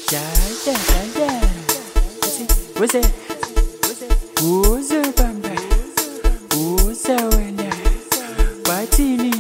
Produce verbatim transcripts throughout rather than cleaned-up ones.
Yeah, yeah, yeah, yeah. What's it? What's it? Who's it, Bamba? Who's it, Wenya? Batini.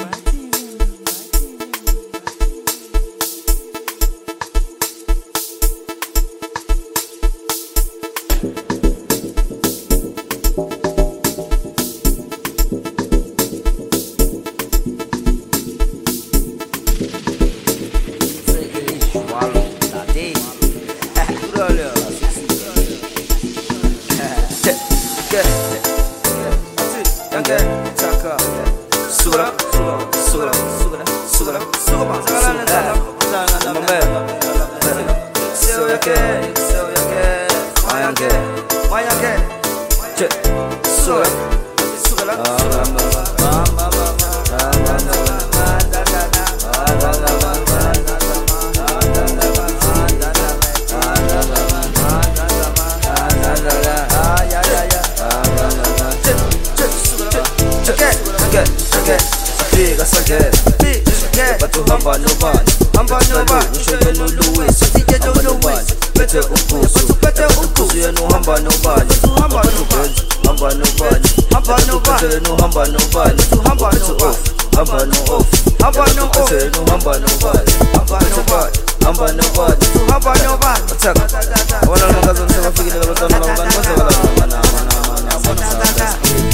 Hamba nobani, hamba nobani, ushobelo Louis, hamba nobani, bete ukusu, bete ukusu, yenu hamba nobani, hamba nobani, hamba nobani, hamba nobani, yenu hamba nobani, hamba nobani, hamba no off, hamba no off, yenu hamba nobani, hamba nobani, hamba nobani, hamba nobani. Attack. Wana magazo msema fikiri na batano na batano msema la mana mana mana mana.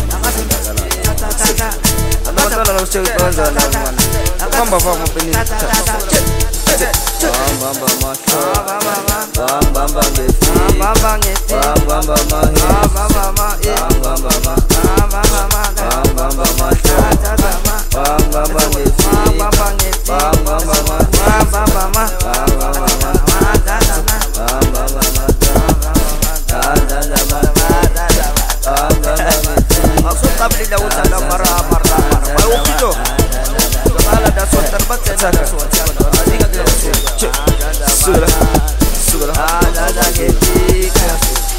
Anda batano na uchewe kwanza na mana. Bamba bamba peni bamba bamba bamba bamba ngefi bamba ngefi bamba bamba mahi bamba bamba bamba bamba bamba bamba mahi bamba bamba ngefi bamba ngefi bamba bamba bamba bamba maksud tabli dah ucap marah marah marah itu ada suara terbat ada suara suara ada ada ketika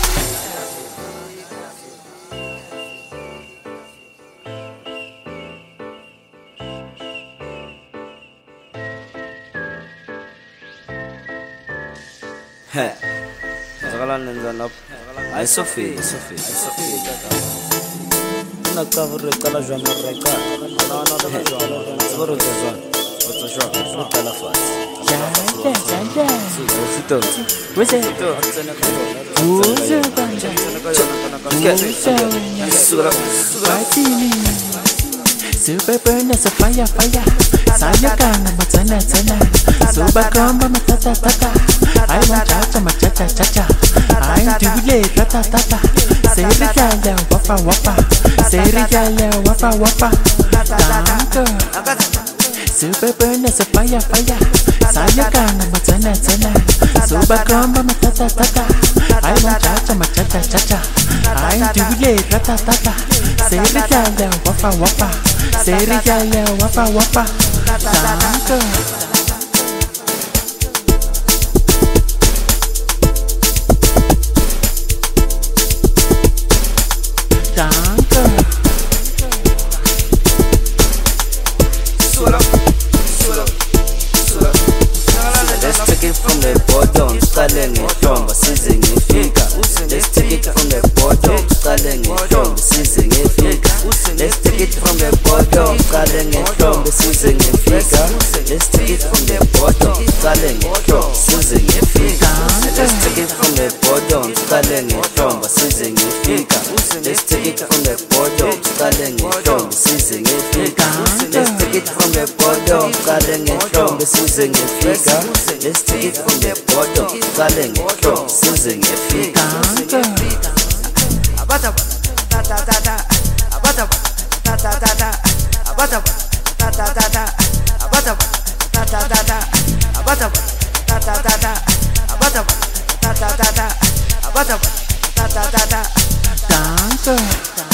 he sekarang nenzanap ai Sophie Sophie Sophie na cover kala jana reka ana ana da jana zoro jana zoro jana kala fas Yeah, yeah, yeah, yeah. Sito What's it? Who's it, Bamba? Who's it, Wenya? Batini. Super burner, so fire, fire. Sayakana, matana, tana. Super combo, matata, tata. I want cha-cha, ma-cha-cha, cha-cha. I'm dule, tata, tata. Serigala, wapa, wapa. Serigala, wapa, wapa. Dango. Super burner, so fire, fire. Sayakana, matana, tana. Super combo, matata, tata. I want cha-cha, ma-cha-cha, cha-cha. I'm dule, tata, tata. Serigala, wapa, wapa. Serigala, wapa, wapa. Dango. Let's take it from the bottom, scaling it from the season in fika. Let's take it from the bottom, scaling it from the season in fika. Let's take it from the bottom, scaling it from the season in fika. Let's take it from the bottom, scaling it from the season in fika. Let's take it from the bottom, scaling it from the season in fika. Let's take it from the bottom, scaling it from the season in fika. Let's take it from the bottom, scaling it from the season in fika. Let's take it from the bottom, scaling it from season in fika. Abata ta ta ta ta, abata ta ta ta ta, abata ta ta ta ta, abata ta ta ta ta, abata ta ta ta ta, abata ta ta ta ta, abata ta ta ta ta. Dango.